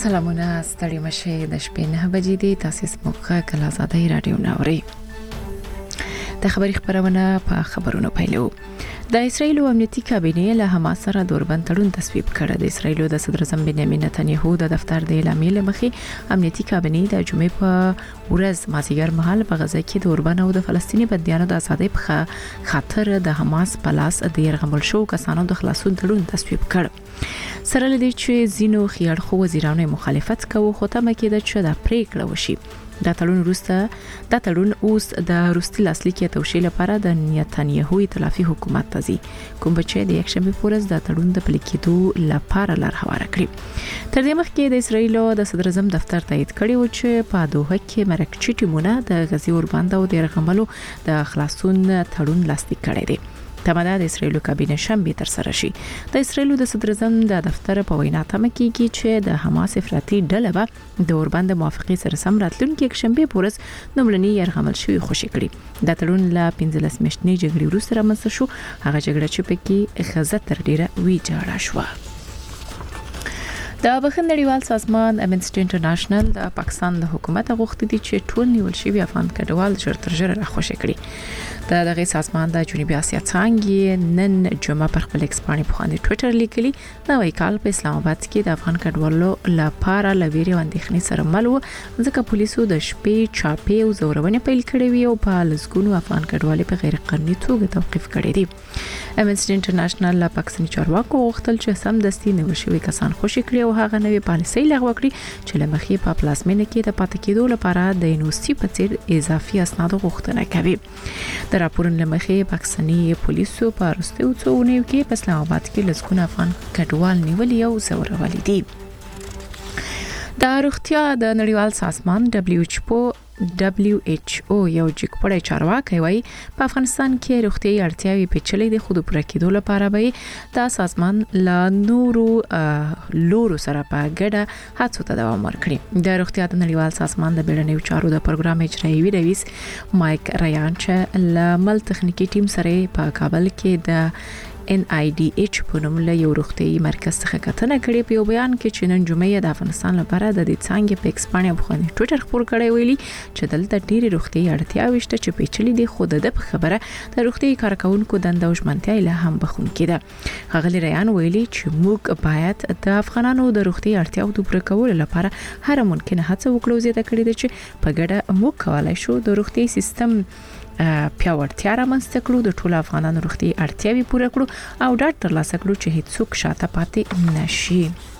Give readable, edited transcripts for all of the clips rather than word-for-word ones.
سلامونه ستړي مشه د شپې 9 بجې دي تاسو سموخه کله آزادۍ رادیو ناوري د خبري خبرونه په خبرونو پیلو د اسرایل امنیتي کابینه له حماس سره دوربند تړون تصویب کړ د اسرایل د صدر اعظم بنیامین نتنیاهو د دفتر د اعلامیې لمخې امنیتي کابینه د جمعې په ورځ مازیګر مهال په غزه کې دوربند او د فلسطیني بنديانو د ازادۍ په خاطر د حماس په لاس د يرغمل شو کسانو د خلاصون تړون تصویب کړ سره لدی چې زینو خيار خو وزیرانو مخالفت کوي خو تمه کېده چې د پریکړه وشي دا تړون اوس د روسي لاسلیک توشیل لپاره د نتنیاهو ائتلافي حکومت ته ځي کوم چې د یک شنبه پورز د تړون د پلیکېدو لپاره لار هواره کړی تر دې مخکې د اسرایل د صدر اعظم دفتر تایید کړی و چې په دوه کې مرکچی ټیمونه د غزي اوربند او د رغملو د خلاصون تړون لاسلیک کړی دی تماده د اسرایل کابینه شنبه تر سره شي د اسرایل د صدر اعظم د دفتر په وینا تمه کیږي چې د حماس افراطي ډله به د اوربند موافقه سره سم راتلونکي یک شنبه پورز نوملنی يرغمل شوی خوشی کړي د تړون له 15 میاشتې جګړې وروسته رامنځته شو هغه جګړه چې پکې غزه تر ډیره وی جوړه شو د بخښنې نړیوال سازمان امنسټي انټرنیشنل د پاکستان د حکومت غوښتي دي چې ټول نیول شوی افغان کډوال ژر تر ژره راخوشي کړي د دغه سازمان د جنوبي اسیا څنګه نن جمعه پر خپل ایکس باندې په خاندي ټوئیټر لیکلي نوې کال په اسلام آباد کې د افغان کډوالو لپاره لویري اندېښنې سره مل و ځکه پولیسو د شپې چاپې او زورونې پیل کړې وي او په لسګونو افغان کډوالو په غیر قانوني توګه توقيف کړي دي امنسټي انټرنیشنل له پاکستاني چارواکو غوښتل چې سم دستي نیول شوی کسان خوشي کړي او هغه نوې پالیسي لغوه کړي چې لمخې په پلاسمینه کې د پاتې کېدو لپاره د یونیورسيټي په څیر اضافي اسناد غوښتنه کوي د راپورونو لمخې پاکستاني پولیسو په وروستیو څو اونیو کې په اسلام آباد کې لسګونه افغان کډوال نیولي او زورولي دي د روغتیا د نړیوال سازمان WHO یو جګپړی چارواکي وایي په افغانستان کې روغتيایي اړتیاوې پیچلې دي خو د پوره کېدو لپاره به د سازمان له نورو لورو سره په ګډه هڅو ته دوام ورکړي د روغتیا د نړیوال سازمان د بیړنیو چارو د پروګرام اجرایي رئیس مایک ریان چې له مل تخنیکی ټیم سره په کابل کې د NIDH په نوم له یو روغتيایي مرکز څخه کتنه کړې په بیان کې چې نن جمعې د افغانستان لپاره د دې څنګه په ایکسپانیا په خوني ټوئیټر خبر کړی ویلي چې دلته ډېری روغتيایي اړتیاوې شته چې پیچلې دي خو د خبره د روغتيایي کارکونکو دنده او ژمنتیا له هم بخون کېده غغلی ریان ویلي چې موږ باید د افغانانو د روغتيایي اړتیاو د پوره کولو لپاره هر ممکنه هڅه وکړو زیاته کړې ده چې په ګډه موږ کولای شو د روغتيایي سیستم پیاوړتیا رامنځته کړو د ټولو افغانانو روغتي اړتیاوې پوره کړو او ډاډ ترلاسه کړو چې هیڅوک شاته پاتې نشي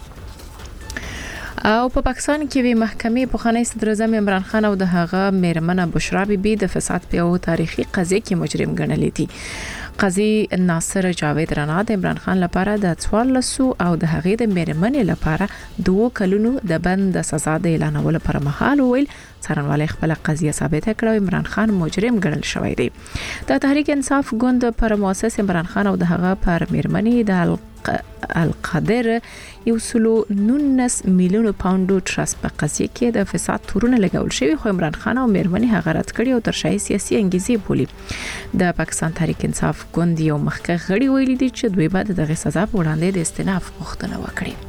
او په پاکستان کې وی محکمې په خانه صدر اعظم عمران خان او د هغه میرمنه بشرا بیبي د فساد په یو تاریخي قضیه کې مجرم ګڼلې دي قاضي ناصر جاوید رانا د عمران خان لپاره د 1400 او د هغې د میرمنې لپاره 2 کلونو د بند سزا د اعلانولو پر مهال ویل څارنوالۍ خپل قضیه ثابته کړه عمران خان مجرم ګڼل شوی دی د تحریک انصاف ګوند پر مؤسس عمران خان او د هغه پر میرمنې د القادر 119 میلیون پاونډو ټرست په قضیه کې د فساد تورونه لګول شوی خو عمران خان او میرمنې هغه رد کړی او تر شای سیاسي انګیزې بولی د پاکستان تحریک انصاف ګوند یو مخکې غړي ویلي دي چې دوی بعد دغه سزا په وړاندې د استئناف غوښتنه وکړي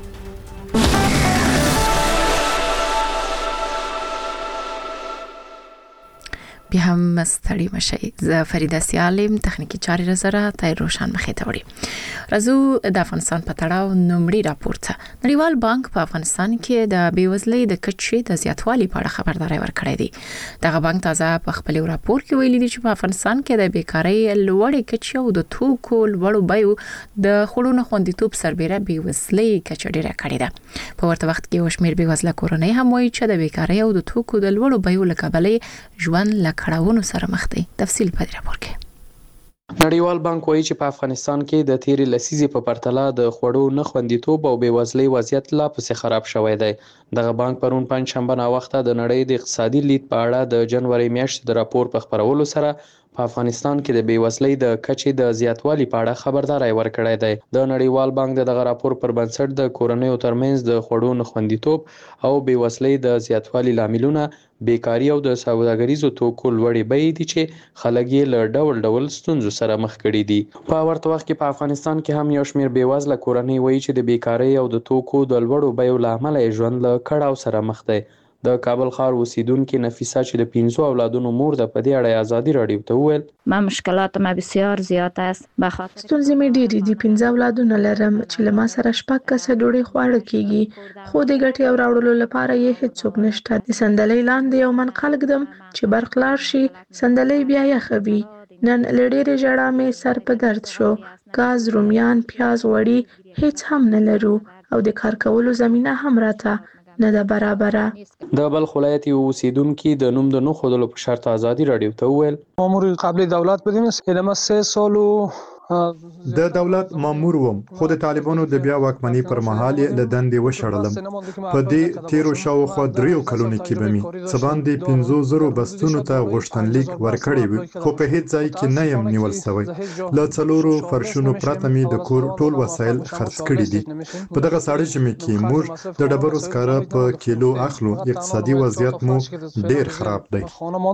بیا هم ستړي مشي ز فریده سیالم تخنیکی چاري رزره تای روشن مخې ته وړي راځو د افغانستان په تړاو نومړي راپورته نړیوال بانک په افغانستان کې د بیوزلۍ د کچې د زیاتوالي په اړه خبرداري ورکړې دي دغه بانک تازه په خپل راپور کې ویلي دي چې په افغانستان کې د بیکارۍ لوړې کچې او د توکو لوړو بیو د خړونو خوندیتوب سربېره بیوزلۍ کچې ډیره کړې ده په ورته وخت کې وشمیر بیوزله کورنۍ هم وایي چې د بیکارۍ او د توکو د لوړو بیو لکبلې ژوند کړهونو سره مخ دي تفصیل په راپور کې نړیوال بانک وایي چې په افغانستان کې د تیرې لسیزې په پرتله د خوړو نه خوندیتوب او بیوزلۍ وضعیت لا پسې خراب شوی دی دغه بانک پرون پنځشنبه ناوخته د نړۍ د اقتصادي لید په اړه د جنوري میاشتې د راپور په خبرولو سره په افغانستان کې د بېوزلۍ د کچې د زیاتوالي په اړه خبرداری ورکړی دی. د نړیوال بانک دغه راپور پر بنسټ د کورنیو ترمنځ د خوړو نه خوندیتوب او بېوزلۍ د زیاتوالي لاملونه بیکاري او د سوداګریزو توکو لوړې بیې دي چې خلک یې له ډول ډول ستونزو سره مخ کړي دي. په ورته وخت کې په افغانستان کې هم یو شمېر بېوزله کورنۍ وایي چې د بیکارۍ او د توکو د لوړو بیو له امله یې ژوند له کړاو سره مخ دی. د کابل ښار اوسیدونکې نفیسه چې د 5 اولادونو مور ده په دې اړه ازادي راډیو ته وویل ما مشکلات ما بسیار زیات است به خاطر ستونزې مې ډېرې دي. 5 اولادونه لرم چې له ما سره 6 کسه ډوډۍ خواړه کیږي خو د ګټې او راوړلو لپاره یې هیڅوک نشته. د صندلۍ لاندې یو من خلک دم چې برق لاړ شي صندلۍ بیا یخه وي. نن له ډېرې ژړا مې سر په درد شو. ګاز، رومیان، پیاز، غوړي هیڅ هم نه لرو او د کار کولو زمینه هم راته نه ده برابره. د بلخ ولایت یو اوسیدونکي د نوم د نه ښودلو په شرط ازادي راډیو ته وویل مامور قبل دولت بودیم ما 3 سال د دولت مامور وم خو د طالبانو د بیا واکمنۍ پر مهال له دندې وشړلم. په دې تیرو شاوخوا 3 کلونو کې به مې څه باندې 5,000 بستونو ته غوښتنلیک ورکړی و خو په هیڅ ځای کې نه یم نیول شوی. له 4 فرشونو پرته مې د کور ټول وسایل خرڅ کړي دي. په دغه ساړه ژمي کې موږ د ډبرو سکاره په کیلو اخلو. اقتصادي وضعیت مو ډیر خراب دی.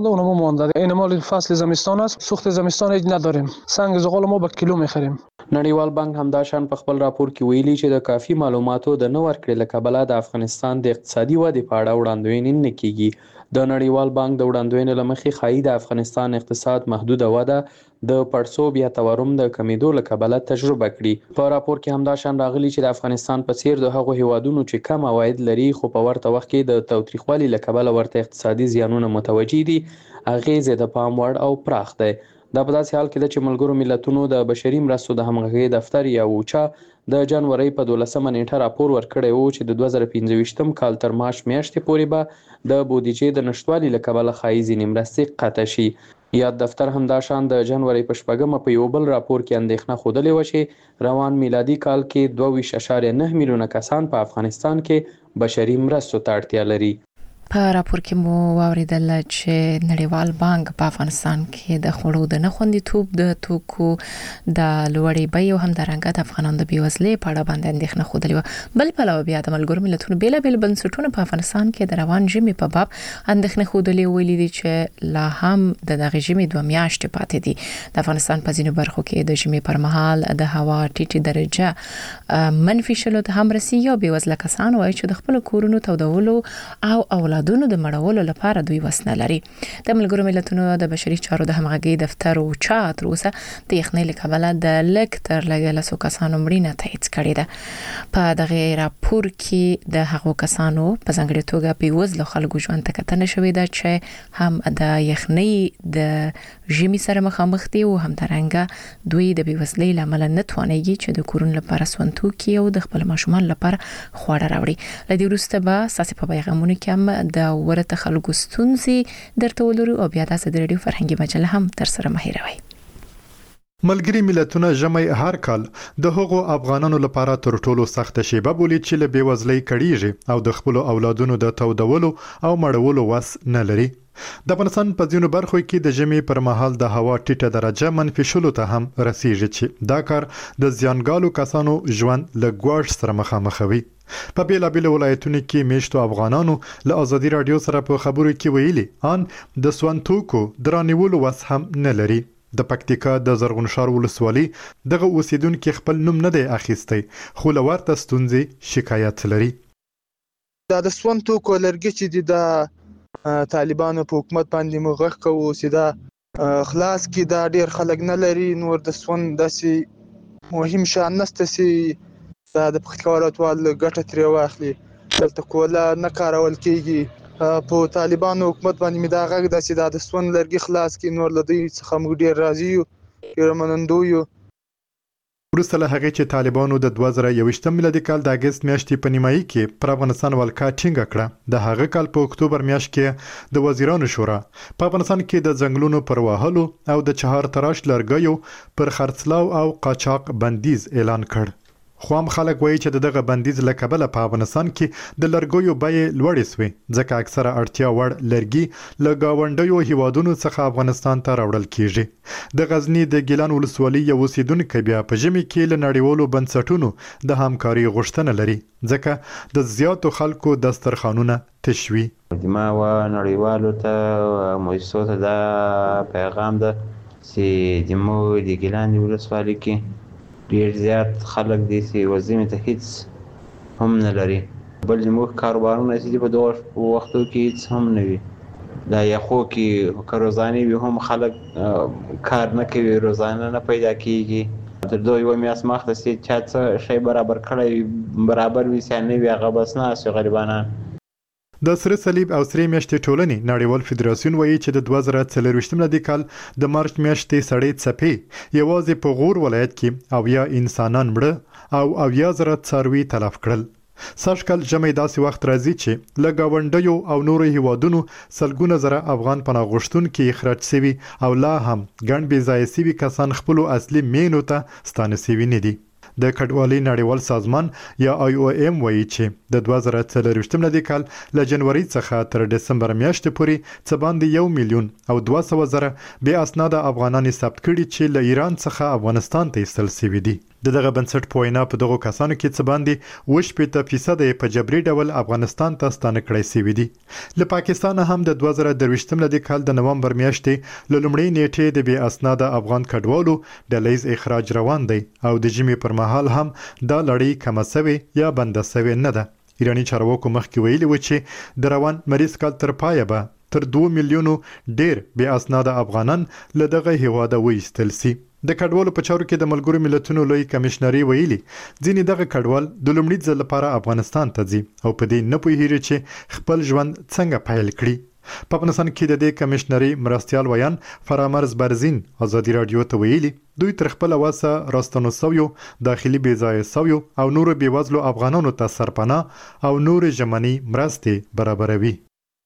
این فصل زمستان است سوخت زمستان هیچ نداریم. سنگ زغال ما با کیلو میخریم. نړیوال بانک همدا شان په خپل راپور کې ویلي چې د کافي معلوماتو د نه ورکړې له کبله د افغانستان د اقتصادي ودې په اړه وړاندوینې نه کیږي. د نړیوال بانک د وړاندوینې له مخې ښایي د افغانستان اقتصاد محدوده وده د پړسوب یا تورم د کمیدو له کبله تجربه کړي. په راپور کې همدا شان راغلي چې د افغانستان په څیر د هغو هیوادونو چې کم عواید لري خو په ورته وخت کې د تاوتریخوالي له کبله ورته اقتصادي زیانونه متوجه دي اغیزې د پام وړ او پراخ دی. دا په داسې حال کې ده چې ملګرو ملتونو د بشري مرستو د همغږۍ دفتر یا اوچا د جنورۍ په 12مه نیټه راپور ورکړی و چې د 2025 کال تر مارچ میاشتې پورې به د بودیجې د نشتوالي له کبله ښایي ځینې مرستې قطع شي. یاد دفتر همدا شان د جنورۍ په 4مه په یو بل راپور کې اندېښنه ښودلې وه چې روان میلادي کال کې 22.9 میلیونه کسان په افغانستان کې بشري مرستو ته اړتیا لري. په راپور کې مو واوریدل چې نړیوال بانک په افغانستان کې د خوړو د نه خوندیتوب د توکو د لوړې بیې او همدارنګه د افغانانو د بېوزلۍ په اړه باندې اندېښنه ښودلې وه. بل پلوه بیا د ملګرو ملتونو بېلابېل بنسټونو په افغانستان کې د روان ژمي په باب اندېښنې ښودلې ویلي دي چې لا هم د دغه ژمي 2 میاشتې پاتې دي. د افغانستان په ځینو برخو کې د ژمي پر مهال د هوا ټیټې درجه منفي شلو ته هم رسیږي او بېوزله کسان وایي چې د خپل کورونو تودولو او اولادونو د مړولو لپاره دوی وس نه لري. د ملګرو ملتونو د بشري چارو د همغږۍ دفتر او چا تر اوسه د یخنۍ له کبله د لږ تر لږه 100 کسانو مړینه تایید کړې ده. په دغه راپور کې د هغو کسانو په ځانګړې توګه بېوزله خلکو ژوند ته کتنه شوې ده چې هم د یخنۍ د ژمي سره مخامخ دي او همدارنګه دوی د بېوزلۍ له امله نه توانېږي چې د کورونو لپاره سون توکي او د خپل ماشومان لپاره خواړه راوړي. له دې وروسته به ستاسو په پیغامونو کې هم د ورته خلکو ستونزې درته ولرو او بیا د رادیو فرهنګي مجله هم تر سره مهیروي. ملګري ملتونه ژمي هر کال د هغو افغانانو لپاره تر ټولو سخت شیبه بولي چې له بېوزلۍ کړيږي او د خپل اولادونو د تودولو او مړولو وس نه لري. د افغانستان په ځینو برخو کې د ژمي پر مهال د هوا ټیټه درجه منفي شلو ته هم رسیږي چې دا کار د زیانګالو کسانو ژوند له ګواښ سره مخامخوي. په بیلابیل ولایتونو کې میشتو افغانانو له ازادي رادیو سره په خبرو کې ویلي ان د سوانتوکو درانیولو وس هم نه لري. د پکتیکا د زرغونشار ولسوالۍ دغه اوسیدونکو خپل نوم نه دی اخیستی خو له ورته ستونزې شکایت لري. دا د سوانتوکو لرګي چې د طالبانو په حکومت باندې مغخ کوو چې دا خلاص کې دا ډیر خلک نه لري. نور د سون داسې مهم شان نشته چې دا د پکتیکا ولایتوال ګټه ترې واخلي. دلته کوله نه کارول کېږي. په طالبانو حکومت باندې مې دا غږ ده چې دا د سون لرګي خلاص کړي. نور له دوی څخه موږ ډېر راضي یو ډېر منندوی یو. وروسته له هغې چې طالبانو د 2021 میلادي کال د اګست میاشتې په نیمایي کې پر افغانستان ولکه ټینګه کړه د هغه کال په اکتوبر میاشت کې د وزیرانو شورا په افغانستان کې د ځنګلونو پر وهلو او د چهار تراش لرګیو پر خرڅلاو او قاچاق بندیز اعلان کړ. خو هم خلک وایي چې دغه بندیز له کبله په افغانستان کې د لرګیو بیې لوړې سوې، ځکه اکثره اړتیا وړ لرګي له ګاونډیو هیوادونو څخه افغانستان ته راوړل کیږي. د غزني د ګیلان ولسوالۍ یو اوسیدونکی بیا په ژمي کې له نړیوالو بنسټونو د همکاري غوښتنه لري، ځکه د زیاتو خلکو دسترخوانونه تش وي. ما و نړیوالو ته مؤسسو ته دا پیغام ده چې زموږ د ګیلان ولسوالۍ کې ډېر زیات خلک دي چې وظیفې ته هیڅ هم نه لري، بل زموږ کاروبارونه چې په دغه وختو کې هیڅ هم نه وي. دا یخو کې که روزانه وي هم خلک کار نه کوي، روزانه نه پیدا کېږي. تر دغه یوه میاشت مخته چې چا څه شی برابر کړی برابر وي چې نه وي، هغه بس ناست وي غریبانان. د سره صلیب او سرې میاشتې ټولنې نړیوال فدراسیون وایي چې د 2024 ملي کال د مارچ میاشتې سړې څپې یوازې په غور ولایت کې 80 انسانان مړه او 80 زره څاروي تلف کړل. سږکال ژمی داسې وخت راځي چې له ګاونډیو او نورو هیوادونو سلګونه زره افغان پناه غوښتونکي اخراج شوي او لا هم ګڼ بې ځایه شوي کسان خپلو اصلي مینو ته ستانه شوي نه دي. د کډوالۍ نړیوال سازمان یا IOM وایي چې د 2024 ملي کال له جنوري څخه تر دسمبر میاشتې پورې څه باندې 1,200,000 بې اسناده افغانان ثبت کړي چې له ایران څخه افغانستان ته ایستل شوي دي. دغه بنسټ په وینا په دغو کسانو کې څه باندې 80% په جبري ډول افغانستان ته ستانه کړی شوي دي. له پاکستان هم د 2023 ملي کال د نومبر میاشتې له لومړۍ نیټې د بې اسناده افغان کډوالو ډلیز اخراج روان دی او د ژمي پر مهال هم دا لړۍ کمه سوې یا بنده سوې نه ده. ایراني چارواکو مخکې ویلي و چې د روان مریض کال تر پایه به تر 2 میلیونو ډیر بې اسناده افغانان له دغه هیواده وایستل شي. د کډوالو په چارو کې د ملګرو ملتونو لوی کمشنري ویلي ځینې دغه کډوال د لومړي ځل لپاره افغانستان ته ځي او په دې نه پوهیږي چې خپل ژوند څنګه پیل کړي. په افغانستان کې د دې کمشنري مرستیال ویان فرامرز برزین ازادي رادیو ته ویلي دوی تر خپل واسه راستنو سویو داخلي بې ځایه سویو او نورو بېوزلو افغانانو ته سرپناه او نور ژمنی مرستې برابروي.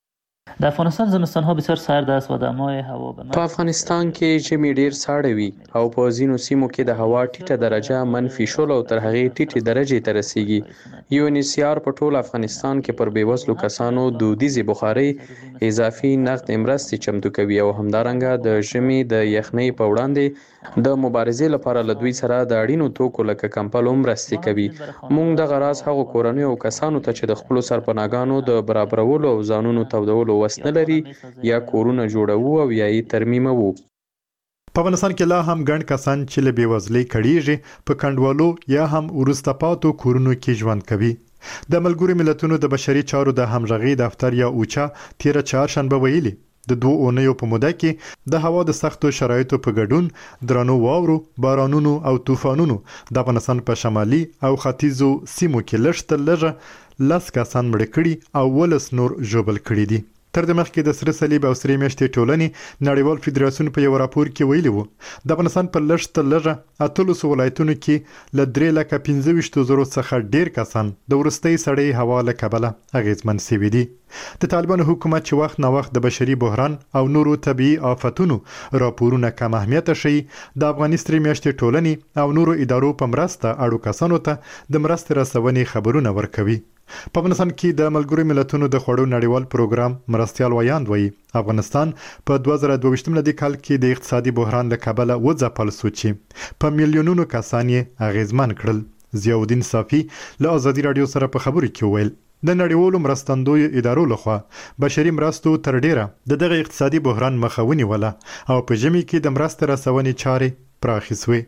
در افغانستان زمستان ها بسیار سرد است و دمای هوا په افغانستان کې ژمي ډیر ساړه وي او په ځینو سیمو کې د هوا ټیټه درجه -16 او تر هغې ټیټې درجې ته رسیږي. UNHCR په ټول افغانستان کې پر بېوزلو کسانو دودیزې بخارۍ اضافي نقد مرستې چمتو کوي او همدارنګه د ژمي د یخنۍ په وړاندې د مبارزې لپاره له دوی سره د اړینو توکو لکه کمپلو مرستې کوي. موږ دغه راز هغو کورنیو او کسانو ته چې د خپلو سرپناهګانو د برابرولو او ځانونو تودولو وس نه لري یا کورونه جوړوو او یا یې ترمیموو. په افغانستان کې لا هم ګڼ کسان چې له بېوزلۍ کړیږي په کنډوالو یا هم وروسته پاتو کورونو کې ژوند کوي. د ملګرو ملتونو د بشري چارو د همغږۍ دفتر یا اوچا تیره چهارشنبه ویلي د 2 اونیو په موده کې د هوا د سختو شرایطو په ګډون درنو واورو، بارانونو او طوفانونو د افغانستان په شمالي او ختیځو سیمو کې لږ تر لږه 10 کسان مړه کړي او 19 نور ژوبل کړي دي. تر د مخکې د سره صلیب او سرې میاشتې ټولنې نړیوال فدراسیون په یو راپور کې ویلي وو د افغانستان په لږ تر لږه 18 ولایتونو کې له 3,25,000 څخه ډیر کسان د وروستۍ سړې هوا له کبله اغیزمن شوي دي. د طالبانو حکومت چې وخت نه وخت د بشري بحران او نورو طبيعي آفتونو راپورونه کم اهمیته شي د افغاني سرې میاشتې ټولنې او نورو ادارو په مرسته اړو کسانو ته د مرستې رسونې خبرونه ورکوي. په افغانستان کې د ملګرو ملتونو د خوړو نړیوال پروګرام مرستیال ویاند وایي افغانستان په 2022 ملي کال کې د اقتصادي بحران له کبله وځپل شو چې په میلیونونو کسان یې اغیزمن کړل. ضیاءالدین صافي له ازادي رادیو سره په خبرو کې ویل د نړیوالو مرستندوی ادارو لخوا بشري مرستو تر ډیره دغه اقتصادي بحران مخه ونیوله او په ژمي کې د مرستې رسونې چارې پراخې شوې.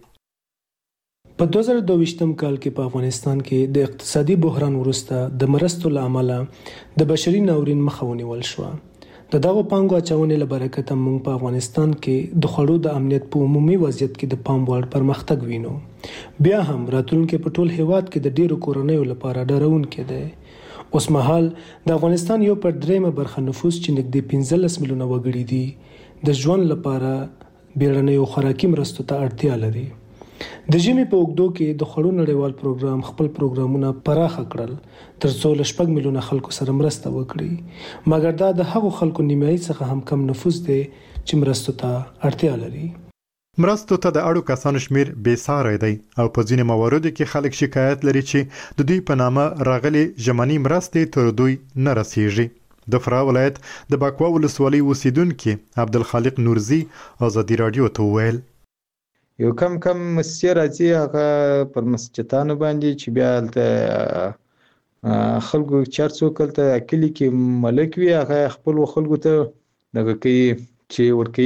په 2022 کال کې په افغانستان کې د اقتصادي بحران وروسته د مرستو له امله د بشري ناورین مخه ونیول شو. د دغو پانګو اچونې له برکته موږ په افغانستان کې د خوړو د امنیت په عمومي وضعیت کې د پام وړ پرمختګ وینو. بیا هم راتلونکي په ټول هیواد کې د ډیرو کورنیو لپاره ډارونکی دی. اوس مهال د افغانستان یو پر درېمه برخه نفوس چې نږدې 15 میلیونه وګړي دي د ژوند لپاره بیړنیو خوراکي مرستو ته اړتیا لري. د ژمي په اوږدو کې د خوړو نړیوال پروګرام خپل پروګرامونه پراخه کړل ترڅو له 6 میلیونه خلکو سره مرسته وکړي، مګر دا د هغو خلکو نیمایي څخه هم کم نفوس دی چې مرستو ته اړتیا لري. مرستو ته د اړو کسانو شمیر بېساری دی او په ځینې مواردو کې خلک شکایت لري چې د دوی په نامه راغلي ژمني مرستې تر دوی نه رسیږي. د فراه ولایت د بکوا ولسوالۍ اوسیدونکي عبدالخالق نورزي ازادي راډیو ته وویل یو کم مسجد راځي هغه پر مسجدانو باندې چې بیا هلته خلکو چرڅو کلته کلی کې ملک وي هغه خپل خلکو ته دغه کوي چې ورکوي